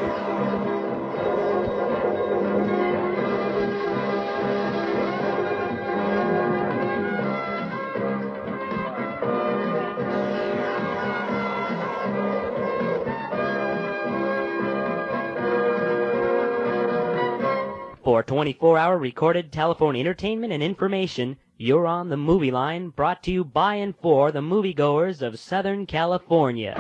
For 24-hour recorded telephone entertainment and information, you're on the Movie Line, brought to you by and for the moviegoers of Southern California.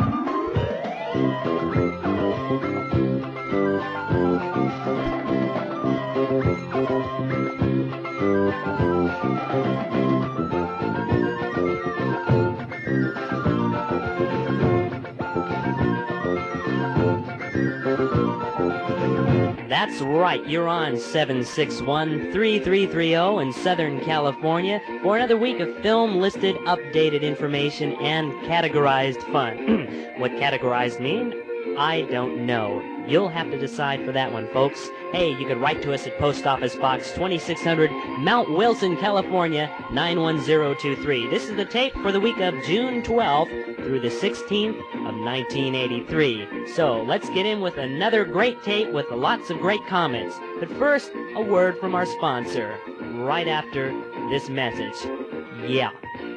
That's right, you're on 761-3330 in Southern California for another week of film-listed, updated information, and categorized fun. What categorized mean? I don't know. You'll have to decide for that one, folks. Hey, you can write to us at Post Office Box 2600, Mount Wilson, California, 91023. This is the tape for the week of June 12th through the 16th of 1983. So let's get in with another great tape with lots of great comments. But first, a word from our sponsor, right after this message. Yeah.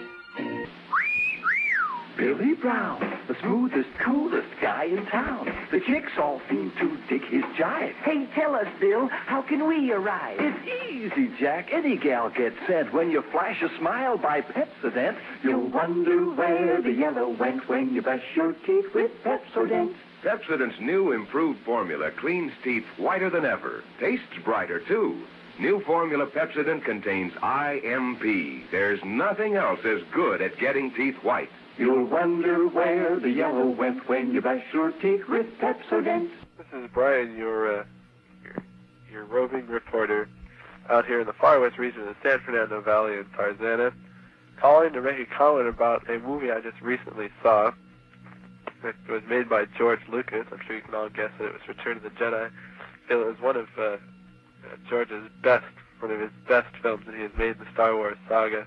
Billy Brown, the smoothest, coolest guy in town. The chicks all seem to dig his jive. Hey, tell us, Bill, how can we arrive? It's easy, Jack. Any gal gets sent. When you flash a smile by Pepsodent, you'll wonder where the yellow went when you brush your teeth with Pepsodent. Pepsodent's new improved formula cleans teeth whiter than ever. Tastes brighter, too. New formula Pepsodent contains IMP. There's nothing else as good at getting teeth white. You'll wonder where the yellow went when you brush your teeth with Pepsodent. This is Brian, your roving reporter out here in the far west region of the San Fernando Valley in Tarzana, calling to make a comment about a movie I just recently saw. It was made by George Lucas. I'm sure you can all guess that it was Return of the Jedi. It was one of George's best films that he has made in the Star Wars saga.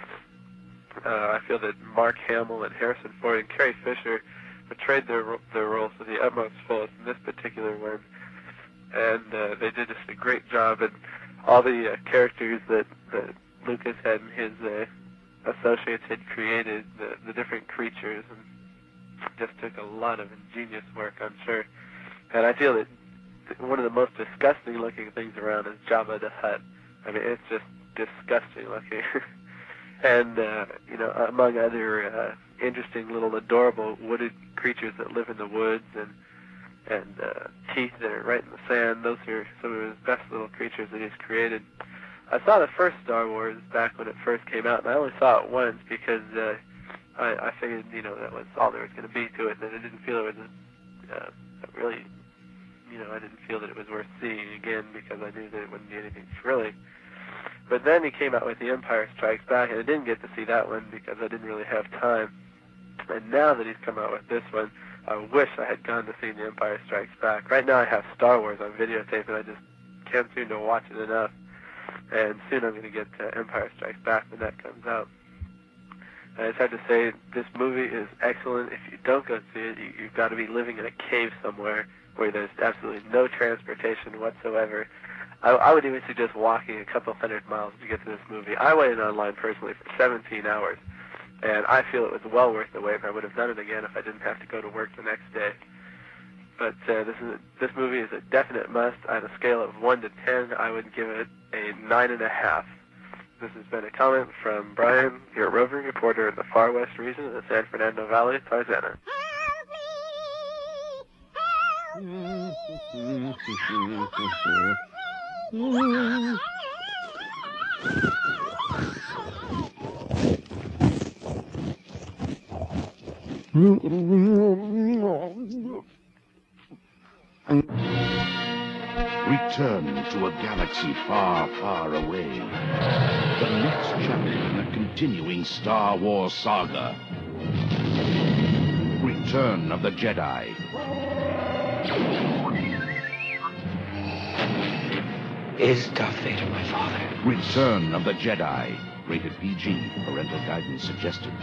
I feel that Mark Hamill and Harrison Ford and Carrie Fisher portrayed their roles to the utmost fullest in this particular one, and they did just a great job. And all the characters that Lucas had and his associates had created, the different creatures, and just took a lot of ingenious work, I'm sure. And I feel that one of the most disgusting looking things around is Jabba the Hutt. I mean, it's just disgusting looking. And, among other interesting little adorable wooded creatures that live in the woods and teeth that are right in the sand, those are some of his best little creatures that he's created. I saw the first Star Wars back when it first came out, and I only saw it once because I figured, that was all there was going to be to it, and I didn't feel it was really, I didn't feel that it was worth seeing again because I knew that it wouldn't be anything thrilling. But then he came out with The Empire Strikes Back, and I didn't get to see that one because I didn't really have time. And now that he's come out with this one, I wish I had gone to see The Empire Strikes Back. Right now I have Star Wars on videotape, and I just can't seem to watch it enough. And soon I'm going to get Empire Strikes Back when that comes out. I just have to say, this movie is excellent. If you don't go see it, you've got to be living in a cave somewhere where there's absolutely no transportation whatsoever. I would even suggest walking a couple hundred miles to get to this movie. I waited online personally for 17 hours, and I feel it was well worth the wait. I would have done it again if I didn't have to go to work the next day. But this movie is a definite must. On a scale of 1 to 10, I would give it a 9.5. This has been a comment from Brian, your roving reporter in the far west region of the San Fernando Valley, Tarzana. Return to a galaxy far, far away. The next chapter in a continuing Star Wars saga. Return of the Jedi. Is Darth Vader my father? Return of the Jedi. Rated PG. Parental guidance suggested.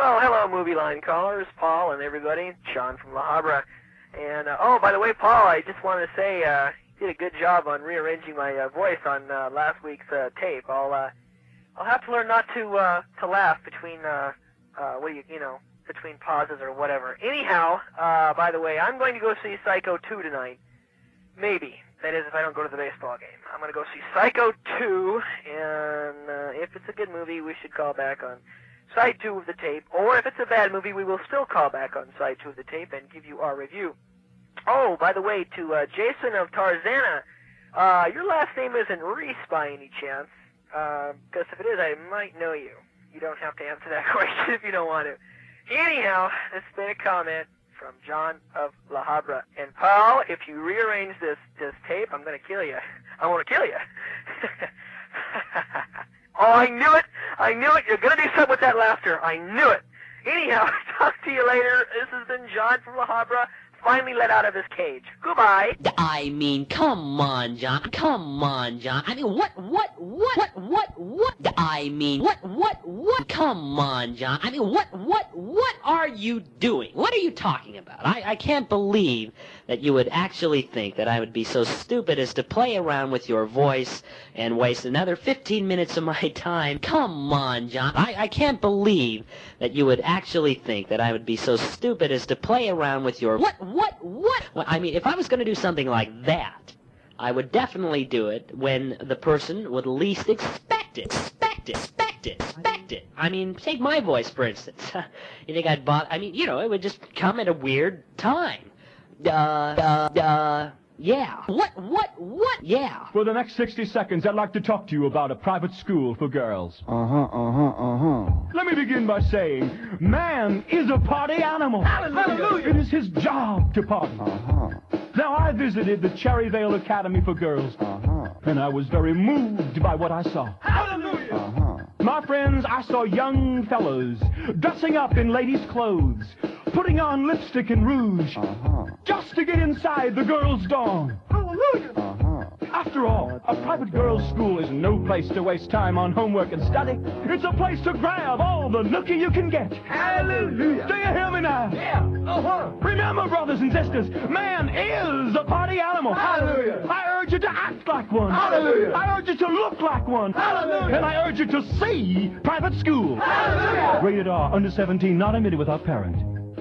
Well, hello, Movie Line callers, Paul and everybody. Sean from La Habra. And, oh, by the way, Paul, I just wanted to say you did a good job on rearranging my voice on last week's tape. I'll have to learn not to laugh between, between pauses or whatever. Anyhow, by the way, I'm going to go see Psycho 2 tonight. Maybe. That is, if I don't go to the baseball game. I'm going to go see Psycho 2, and if it's a good movie, we should call back on side 2 of the tape. Or if it's a bad movie, we will still call back on side 2 of the tape and give you our review. Oh, by the way, to Jason of Tarzana, your last name isn't Reese by any chance, because if it is, I might know you. You don't have to answer that question if you don't want to. Anyhow, this has been a comment from John of La Habra. And Paul, if you rearrange this tape, I'm going to kill you. I want to kill you. Oh, I knew it. I knew it. You're going to do something with that laughter. I knew it. Anyhow, talk to you later. This has been John from La Habra, finally let out of his cage. Goodbye. I mean, come on, John. Come on, John. I mean, what? I mean, what? Come on, John. I mean, what are you doing? What are you talking about? I can't believe that you would actually think that I would be so stupid as to play around with your voice and waste another 15 minutes of my time. Come on, John. I can't believe that you would actually think that I would be so stupid as to play around with your... What? Well, I mean, if I was going to do something like that, I would definitely do it when the person would least expect it. I mean, take my voice, for instance. You think I'd bother? I mean, it would just come at a weird time. Yeah. What? Yeah. For the next 60 seconds, I'd like to talk to you about a private school for girls. Let me begin by saying, man is a party animal. Hallelujah. It is his job to party. Now, I visited the Cherryvale Academy for Girls, and I was very moved by what I saw. Hallelujah. My friends, I saw young fellows dressing up in ladies' clothes, putting on lipstick and rouge, just to get inside the girls' dorm. Hallelujah. After all, a private girls' school is no place to waste time on homework and study. It's a place to grab all the nookie you can get. Hallelujah. Do you hear me now? Yeah. Remember, brothers and sisters, man is a party animal. Hallelujah. I urge you to act like one. Hallelujah. I urge you to look like one. Hallelujah. And I urge you to see private school. Hallelujah. Rated R, under 17, not admitted without parent.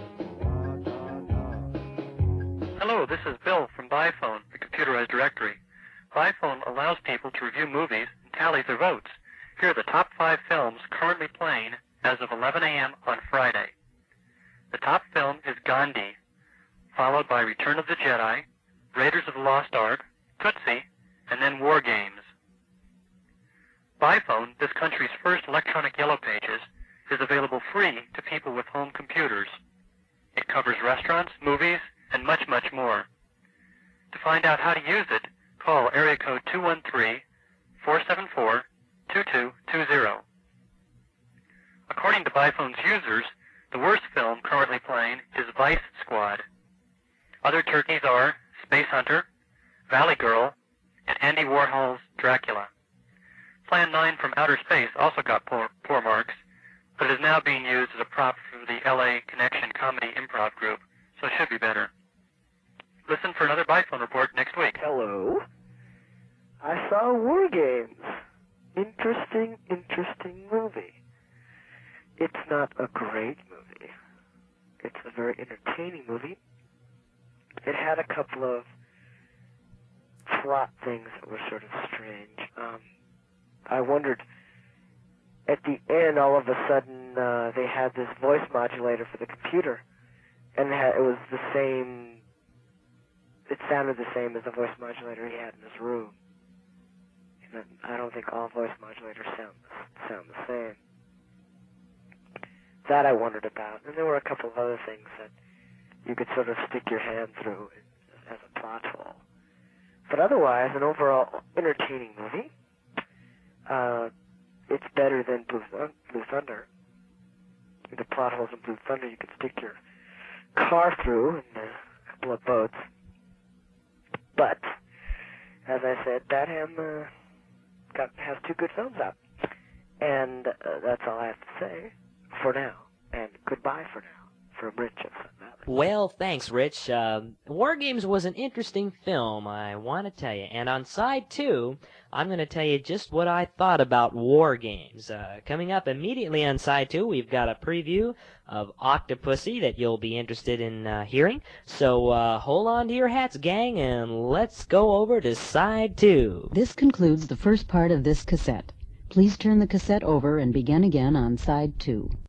Hello, this is Bill from BuyPhone, the computerized directory. BuyPhone allows people to review movies and tally their votes. Here are the top 5 films currently playing as of 11 a.m. on Friday. The top film is Gandhi, followed by Return of the Jedi, Raiders of the Lost Ark, Tootsie, and then War Games. BuyPhone, this country's first electronic yellow pages, is available free to people with home computers. It covers restaurants, movies, and much, much more. To find out how to use it, call area code 213-474-2220. According to BuyPhone's users, the worst film currently playing is Vice Squad. Other turkeys are Space Hunter, Valley Girl, and Andy Warhol's Dracula. Plan 9 from Outer Space also got poor marks, but it is now being used as a prop for the LA Connection Comedy Improv Group, so it should be better. Listen for another BuyPhone report next week. Hello. I saw War Games. Interesting movie. It's not a great movie. It's a very entertaining movie. It had a couple of plot things that were sort of strange. I wondered, at the end, all of a sudden, they had this voice modulator for the computer, and it was the same. It sounded the same as the voice modulator he had in his room. And I don't think all voice modulators sound the same. That I wondered about. And there were a couple of other things that you could sort of stick your hand through as a plot hole. But otherwise, an overall entertaining movie. It's better than Blue Thunder. The plot holes in Blue Thunder you could stick your car through and a couple of boats. But, as I said, Bad Ham has 2 good films out. And that's all I have to say for now. And goodbye for now, from Rich of Fun Valley. Well, thanks, Rich. War Games was an interesting film, I want to tell you. And on side 2, I'm going to tell you just what I thought about War Games. Coming up immediately on side 2, we've got a preview of Octopussy that you'll be interested in hearing. So hold on to your hats, gang, and let's go over to side 2. This concludes the first part of this cassette. Please turn the cassette over and begin again on side 2.